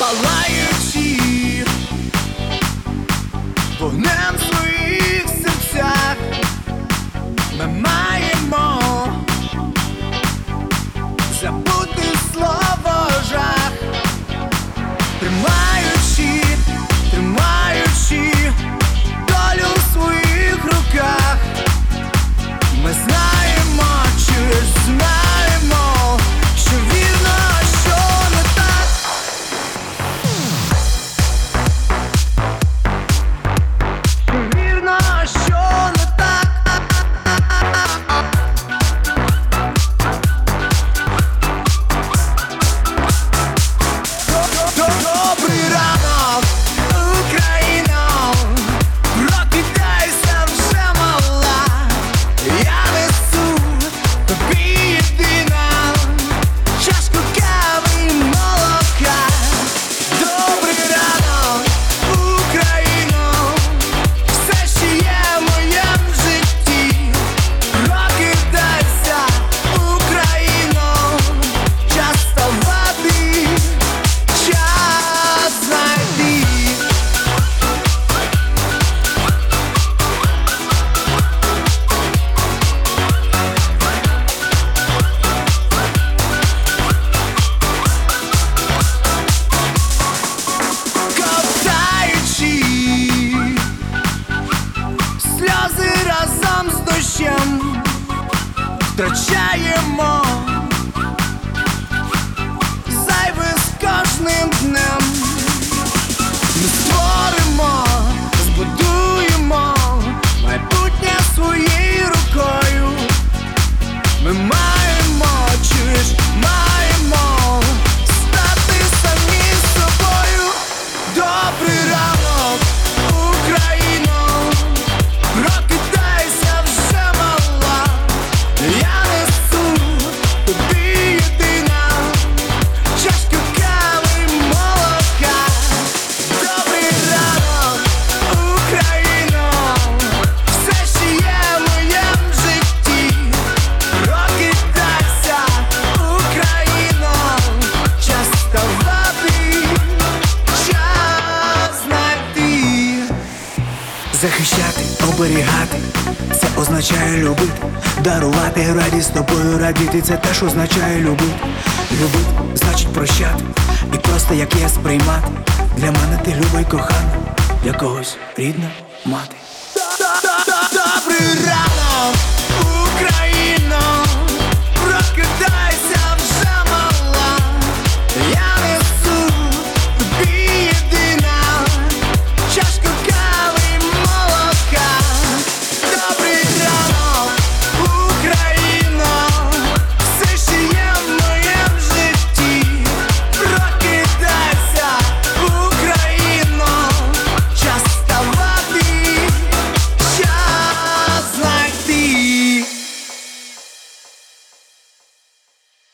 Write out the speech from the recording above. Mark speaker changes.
Speaker 1: палаючи вогнем в своїх серцях, ми маємо забути слово жах, тримаючи долю в своїх руках. Ми знаємо, чуєш, знаємо, що вірно, що не так. Вірно, що не так. Добрий ранок, Україно, прокидайся вже, мала. Я несу тобі єдина чашку кави і молока. Добрий ранок, Україно, все, що є в моєму житті. Прокидайся, Україно, час вставати, час знайти. Ковтаючи сльози разом з дощем, втрачаємо зайве з кожним днем. Ми створимо, збудуємо майбутнє своєю рукою. Ми маємо, чуєш, маємо стати самі собою. Добрий ранок, Україно, прокидайся вже, мала. Я несу тобі єдина чашку кави і молока. Добрий ранок, Україно, все, що є в моєму житті. Прокидайся, Україно, час вставати, час знайти.
Speaker 2: Захищати, оберігати, це означає любити. Дарувати радість з тобою, радіти, це теж означає любити. Любити, значить прощати, і просто як є сприймати. Для мене ти люба й кохана, для когось рідна мати.
Speaker 1: Добрий ранок, Україно, прокидайся.